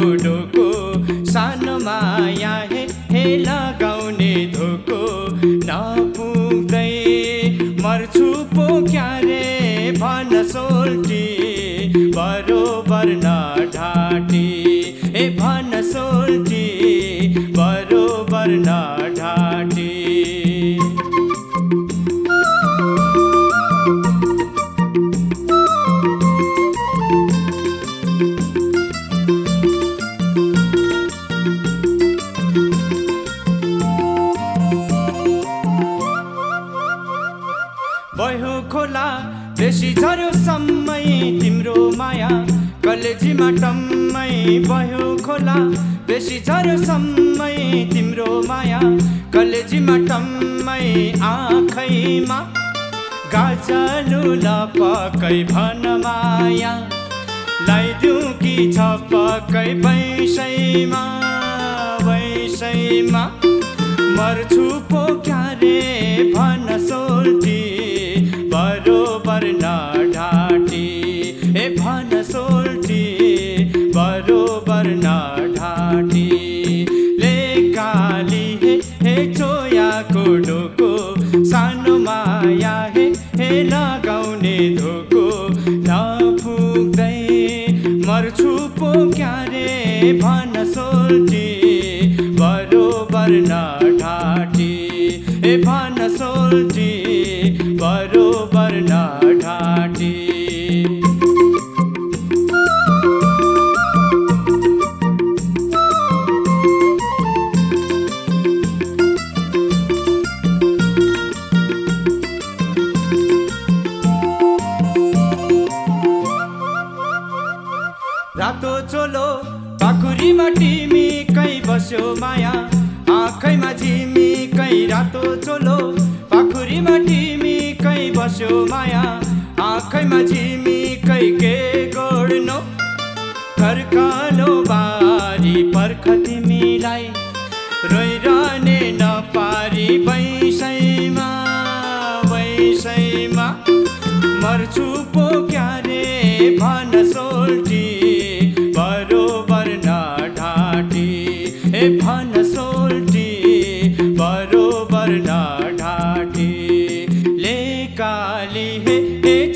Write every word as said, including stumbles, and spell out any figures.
डोको सानो माया हे हे लगाउने धोको नपुग्दै मर्छु पो क्यारे भन सोल्टी बरोबर नढाँटी ए भन सोल्टी बरोबर नढाँटी भयो खोला बेसी झर्यो सम्मै तिम्रो माया कलेजीमा टम्मै भयो खोला बेसी झर्यो सम्मै तिम्रो माया कलेजीमा टम्मै आँखैमा गाजलु लपकै भन माया लाइदिउँ कि छपकै वैसैमा वैसैमा मर्छु पो क्यारे भन सोल्टी बरोबर नढाँटी ए भन सोल्टी बरोबर नढाँटी ले काली हे हे चोयाको डोको सानो माया हे हे लगाउने धोको नपुग्दै मर्छु पो क्यारे भन सोल्टी बरोबर नढाँटी ए भन सोल्टी बरोबर नढाँटी रातो चोलो पाखुरीमा तिमी कै बस्यो माया आँखैमा झिमी कै रातो चोलो पाखुरीमा तिमी कै बस्यो माया आँखैमा झिमी कै के गोड्नो फर्कालो बारी पर्ख तिमीलाई रोइरहने नपारी वैसैमा वैसैमा मर्छु पो क्यारे भन सोल्टी बरोबर नढाँटी ए भन सोल्टी बरोबर नढाँटी ले काली हे हे